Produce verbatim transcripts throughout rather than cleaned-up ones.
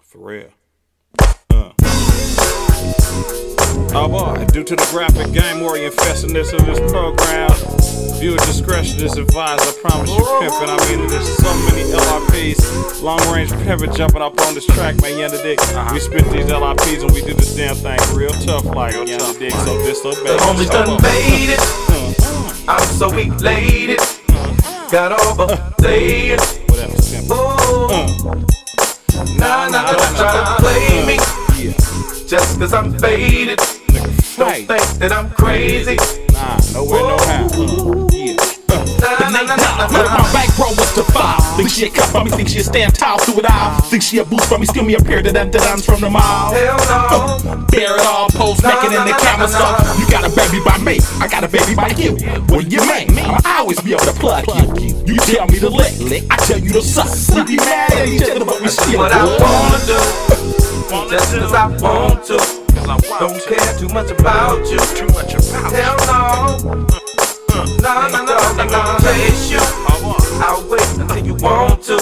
For real. Uh. Oh boy, due to the graphic game warrior infestedness of this program, viewer discretion is advised. I promise you pimpin'. I mean, there's so many L R Ps, long range pimpin' jumping up on this track, man. You underdig? Uh-huh. We spit these L R Ps and we do this damn thing real tough, like you underdig? So disobey. The homies done made it. Uh. I'm so elated. Uh. Got over playing. Whatever, simple. Uh. Nah, nah, nah, try to play me. Yeah. Just cause I'm faded. Don't think that I'm crazy. Nah, nowhere, no how. Uh, yeah. Uh. Nah, nah, nah, nah, What if my bankroll was to file? Think she a cut from me, think she a stand tall through it all. Think she a boost from me, steal me a pair of them that from the mall. Hell no. Uh, bear it all, post making in the camera stuff. You got a baby by me, I got a baby by you. What do you mean? I'ma always be able to plug you. You tell me to lick, I tell you to suck. We be mad at each other, but we still what I wanna do. Just cause I want to. Don't care too much about you. Too much about you. Hell no. Nah, nah, nah, I'm gonna chase you. I'll wait until you want to.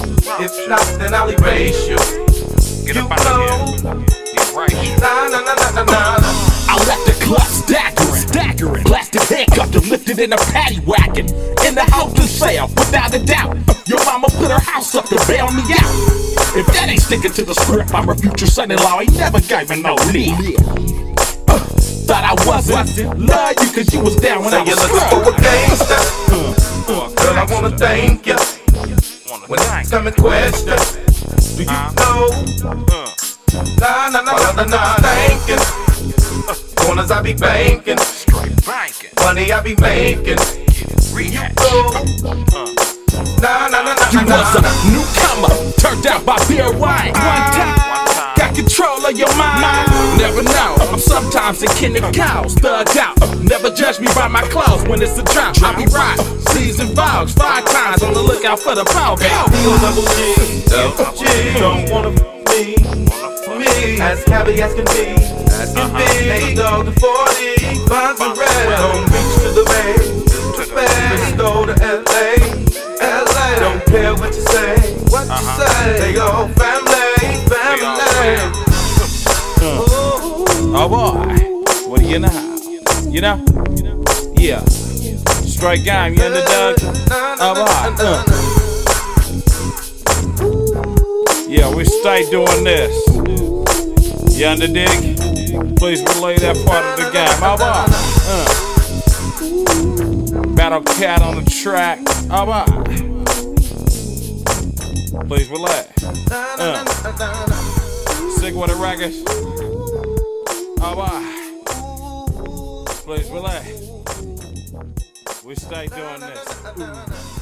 If not, then I'll erase you. Get up out of here. Erase you. Nah, nah, nah, nah, nah, nah. I left the club staggering, staggering. Plastic handcuffed and lifted in a paddy wagon. In the house to sale, without a doubt. Your mama put her house up to bail me out. If that ain't sticking to the script, I'm her future son-in-law. Ain't never gave me no lead. Uh, thought I wasn't. Love you cause you was down when Say I was you're looking for a gangster. Uh, Girl, I wanna thank you. When it's coming question, do you know? uh, Nah, nah, nah, nah, nah, thanking. Corners I be banking. straight banking. Money I be making. Rehash. Oh. Nah, nah, nah, nah, You nah, was nah, a nah. newcomer, turned out by beer wine. One time, got control of your mind. Never know, sometimes it can the cows thugged out. Never judge me by my clothes when it's a drought. I be right, season vogs, five times on the lookout for the power back. Double G, double G, don't wanna f me, me, as cabby as can be, as can be. Hey dog, the forty, finds the red, don't reach to the bay, to the bay. Let's go to L A, L A. Don't care what you say, what you say. They all family, family. Oh boy, what do you know? You know? Yeah. Straight game, you underdog? Oh boy. Uh. Yeah, we stay doing this. You underdig? Please relay that part of the game. Oh boy. Uh. Battle Cat on the track. Oh boy. Please relay. Uh. Sick with the records. Oh boy. Please relay. We stay doing this. Ooh.